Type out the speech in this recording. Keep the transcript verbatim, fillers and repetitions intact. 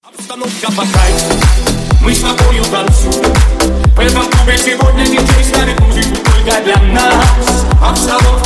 Обстановка по кайфу, мы с тобою танцуем. В этом клубе сегодня диджей ставит музыку только для нас. Обстановка